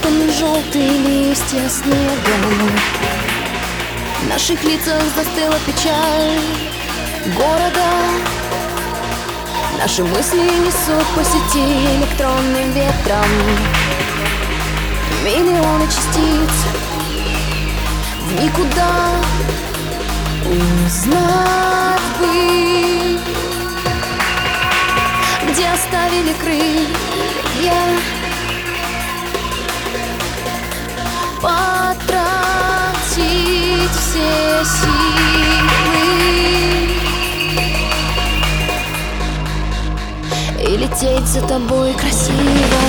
Рассыпаны желтые листья снегом. В наших лицах застыла печаль города. Наши мысли несут по сети электронным ветром миллионы частиц в никуда. Узнать бы, где оставили крылья, потратить все силы и лететь за тобой красиво.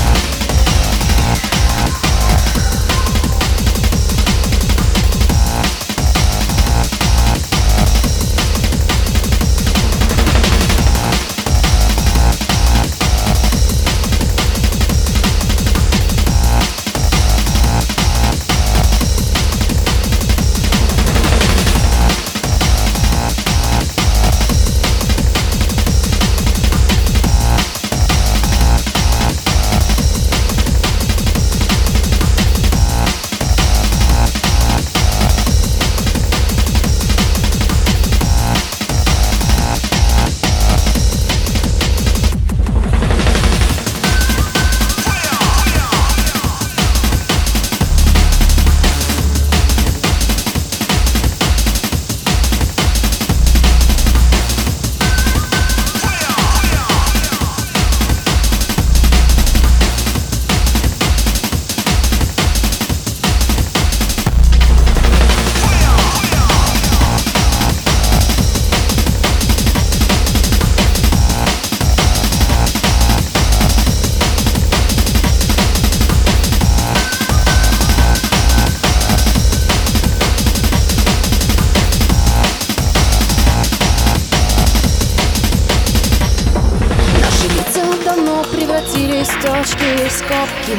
Превратились в точки, в скобки.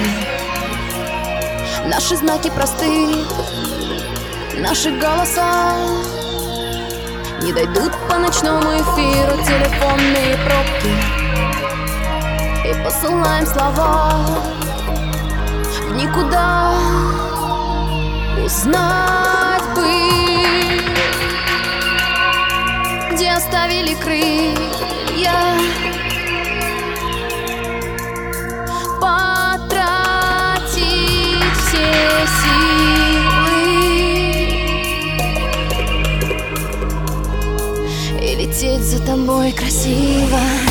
Наши знаки просты, наши голоса не дойдут по ночному эфиру телефонные пробки. И посылаем слова в никуда. Узнать бы, где оставили крылья, силы и лететь за тобой красиво.